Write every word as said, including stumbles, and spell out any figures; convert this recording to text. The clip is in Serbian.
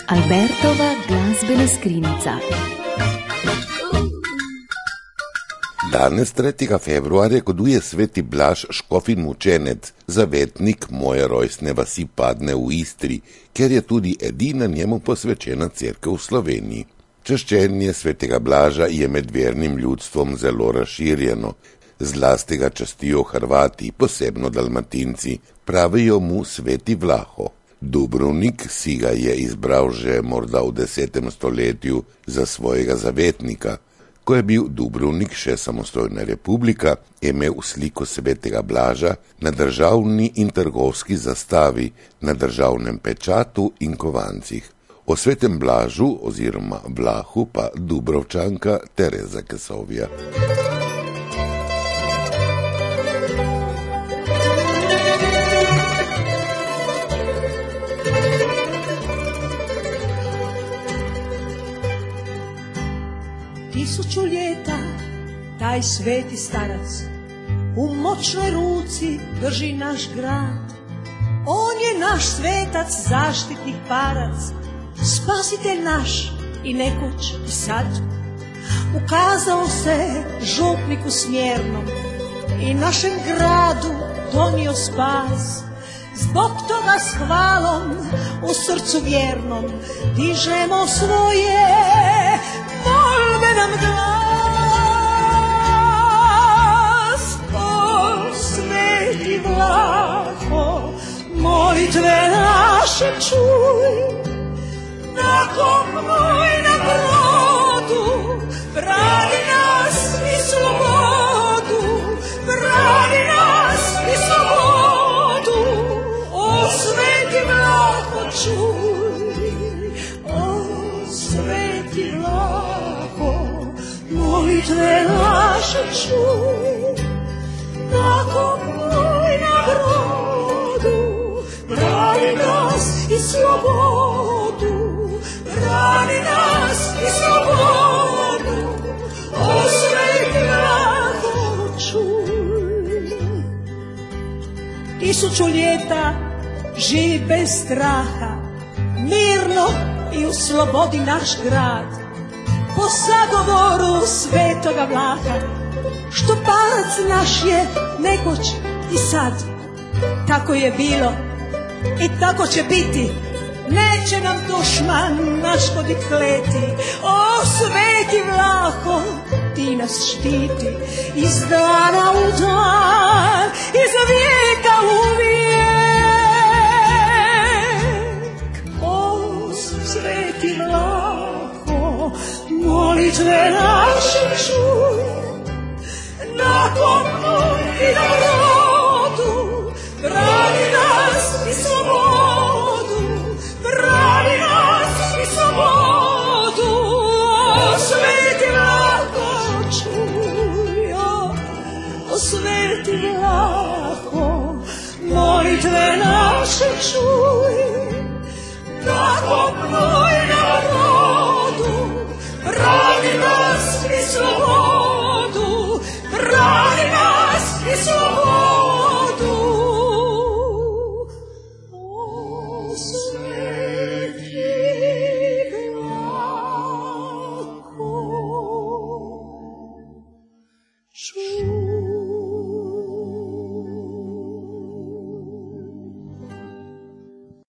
Albertova glasbena skrinjica. Danes, tretjega februarja, koduje sveti Blaž Škofin mučenec, zavetnik moje rojstne vasi Padne v Istri, ker je tudi edina njemu posvečena cerkev v Sloveniji. Čaščenje svetega Blaža je med vernim ljudstvom zelo razširjeno. Zlasti ga častijo Hrvati, posebno Dalmatinci, pravijo mu sveti Vlaho. Dubrovnik si ga je izbral že morda v desetem stoletju za svojega zavetnika. Ko je bil Dubrovnik še samostojna republika, je imel sliko svetega Blaža na državni in trgovski zastavi, na državnem pečatu in kovancih. O svetem Blažu oziroma Vlahu pa Dubrovčanka Tereza Kesovja. Tisuću ljeta taj sveti starac u moćnoj ruci drži naš grad. On je naš svetac, zaštitnik parac, spasitelj naš i nekoć i sad. Ukazao se župniku smjernom i našem gradu donio spas. Zbog toga s hvalom u srcu vjernom dižemo svoje molbe nam glas. O sveti Vlaho, molitve naše čuj, na komoj na brodu, brani nas i slobodu, brani nas i slobodu. O sveti Vlaho čuj, o sveti Vlaho, molitve naše čuj, na komoj na brodu, brani nas i slobodu, brani nas i slobodu. O sveti Vlaho čuj. Tisuću ljeta živi bez straha, mirno i u slobodi naš grad. Po sagovoru svetoga Vlaha, što parac naš je nekoć i sad. Tako je bilo i tako će biti, neće nam dušman naškodit kleti. O sveti Vlaho, ti nas štiti iz dana u dan, iz vijeka u vijek. O sveti Vlaho, molitve naše čuj, na komoj i na brodu, brani nas i slobodu, brani nas i slobodu. O sveti Vlaho čuj, o sveti Vlaho, molitve naše čuj, na komoj na brodu, brani nas i slobodu.